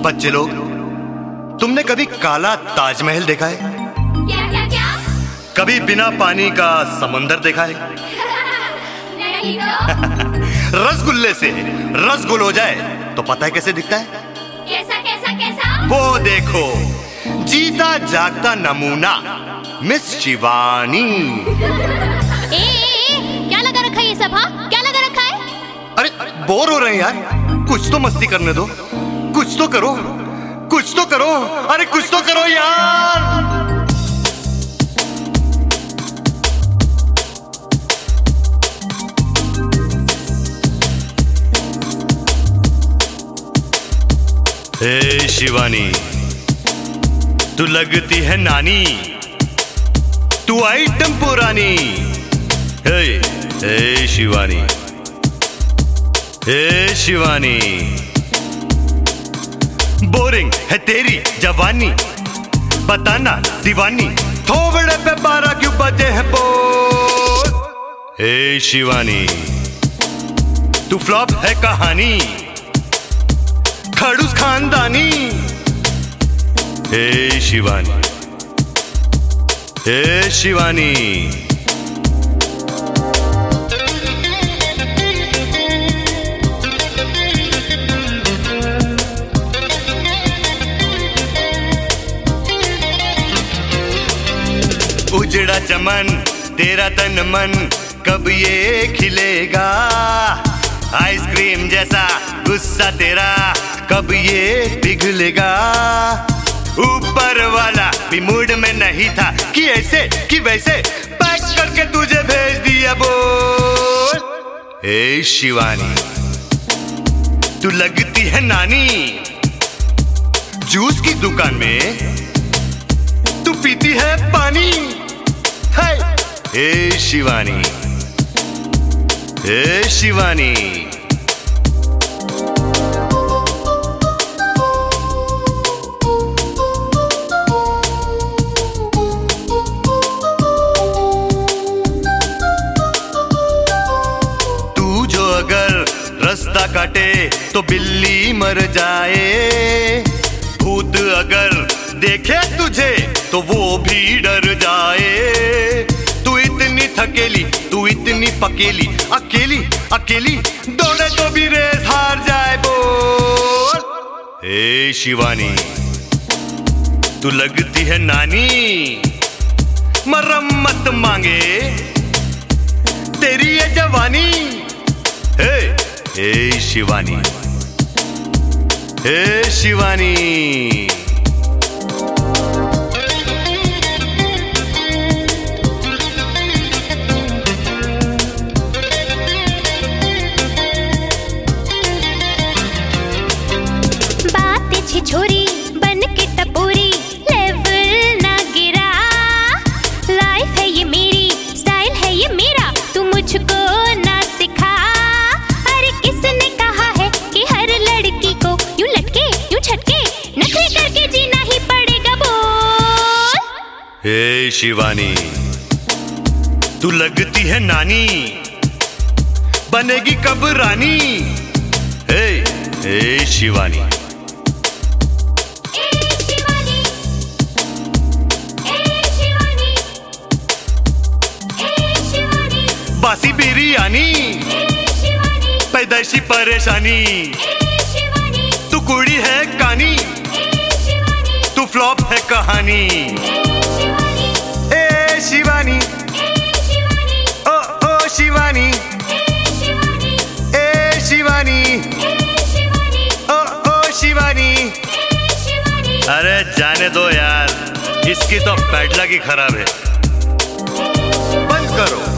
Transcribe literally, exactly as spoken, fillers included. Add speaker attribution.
Speaker 1: बच्चे लोग, तुमने कभी काला ताजमहल देखा है?
Speaker 2: क्या क्या क्या?
Speaker 1: कभी बिना पानी का समंदर देखा है?
Speaker 2: नहीं तो।
Speaker 1: रसगुल्ले से रसगुल हो जाए तो पता है कैसे दिखता है?
Speaker 2: कैसा कैसा कैसा?
Speaker 1: वो देखो, जीता जागता नमूना मिस शिवानी।
Speaker 2: ए, ए, ए, क्या लगा रखा है ये सब? हाँ, क्या लगा रखा है?
Speaker 1: अरे बोर हो रहे हैं यार, कुछ तो मस्ती करने दो, कुछ तो करो, कुछ तो करो, अरे कुछ तो करो यार। हे शिवानी, तू लगती है नानी, तू आइटम पुरानी। Hey hey Shivani, hey Shivani, boring है तेरी जवानी, बताना दीवानी, थोबड़े पे बारह क्यों बजे हैं बोल। हे शिवानी, तू फ्लॉप है कहानी, खड़ूस खानदानी। हे शिवानी, हे शिवानी, उजड़ा चमन तेरा तन मन कब ये खिलेगा, आइसक्रीम जैसा गुस्सा तेरा कब ये पिघलेगा। ऊपर वाला भी मूड में नहीं था कि ऐसे कि वैसे पैक करके तुझे भेज दिया बोल। हे शिवानी, तू लगती है नानी, जूस की दुकान में तू पीती है पानी। हे शिवानी, हे शिवानी, तू जो अगर रास्ता काटे तो बिल्ली मर जाए, भूत अगर देखे तुझे तो वो भी डर जाए। तू इतनी थकेली, तू इतनी पकेली, अकेली अकेली दौड़े तो भी रेस हार जाए बोल। हे शिवानी, तू लगती है नानी, मरम्मत मांगे तेरी ये जवानी। हे हे शिवानी, हे शिवानी,
Speaker 2: छोरी बन के टपोरी, लेवल ना गिरा। लाइफ है ये मेरी, स्टाइल है ये मेरा, तू मुझको ना सिखा। अरे किसने कहा है कि हर लड़की को यूं लटके यूं छटके नखरे करके जीना ही पड़ेगा बोल।
Speaker 1: हे शिवानी, तू लगती है नानी, बनेगी कब रानी। हे हे शिवानी, बासी बिरयानी, पैदाइशी परेशानी, तू कुड़ी है कानी, तू फ्लॉप है कहानी। ए शिवानी, ओ ओ शिवानी, ए शिवानी, ओ ओ शिवानी। अरे जाने दो यार, इसकी तो बैड लक ही खराब है, बंद करो।